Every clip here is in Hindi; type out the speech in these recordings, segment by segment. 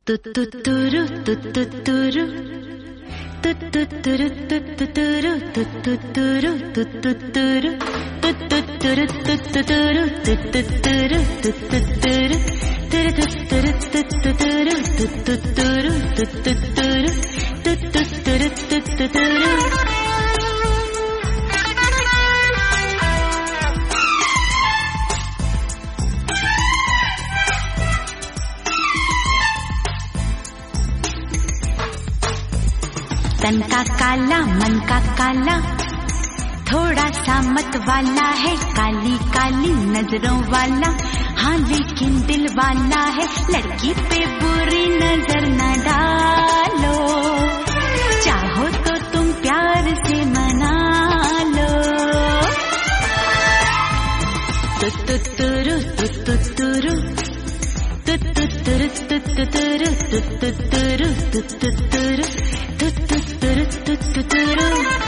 तन का काला मन का काला, थोड़ा सा मत वाला है, काली काली नजरों वाला, हाँ लेकिन दिल वाला है। लड़की पे बुरी नजर न डालो, चाहो तो तुम प्यार से मना लो। तुतुतुरु तुतुतुरु तुतुतुरु तुतुतुरु तुतुतुरु तुतुतुरु तुतुतुरु तुतुतुरु।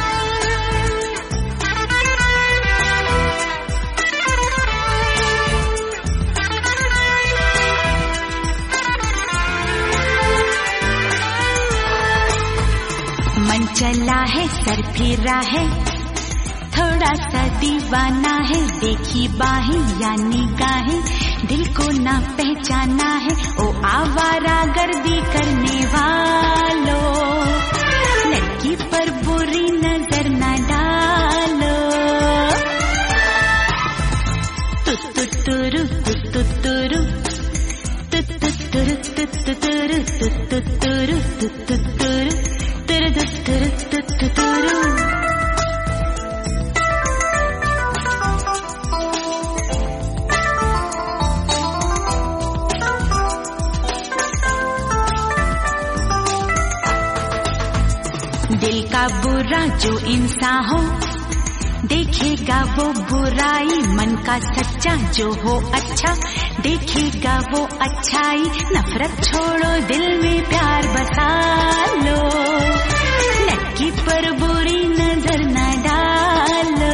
मन चला है सर फिरा है, थोड़ा सा दीवाना है, देखी बाहें या निगाहें, दिल को ना पहचाना है। ओ आवारा गर्दी करने वालों, लड़की पर बुरी नजर न डालो। तुतुतुरु तुतुतुरु तुतुतुरु तुतुतुरु तुतुतुरु तुतुतुरु तुतुतुरु तुतुतुरु। दिल का बुरा जो इंसान हो, देखेगा वो बुराई, मन का सच्चा जो हो अच्छा, देखेगा वो अच्छाई। नफरत छोड़ो दिल में प्यार बसा लो, लड़की पर बुरी नजर न डालो।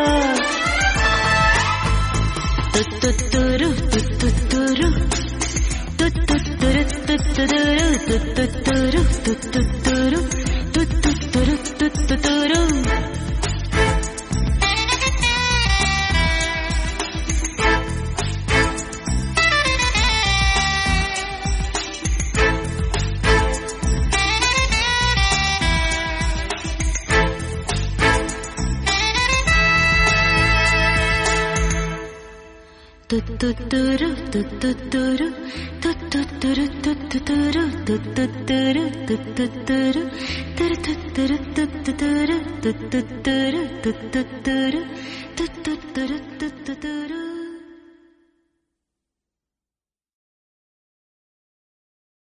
तुतुतुरु तुतुतुरु तुतुतुरु तुतुतुरु तुतुतुरु तुतुतुरु तुतुतुरु तुतुतुरु। तुतुतुरु तुतुतुरु तुतुतुरु तुतुतुरु तुतुतुरु तुतुतुरु तुतुतुरु तुतुतुरु तुतुतुरु तुतुतुरु तुतुतुरु तुतुतुरु।